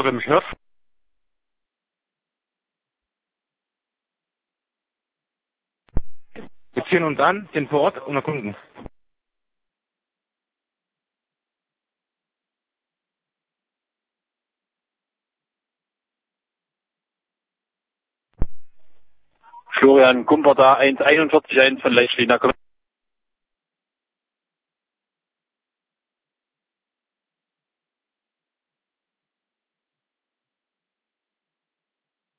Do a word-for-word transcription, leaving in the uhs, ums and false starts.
wer mich hört. Wir ziehen uns an, sind vor Ort und erkunden. Florian Kumper da, eins einundvierzig eins von Leichtschliner.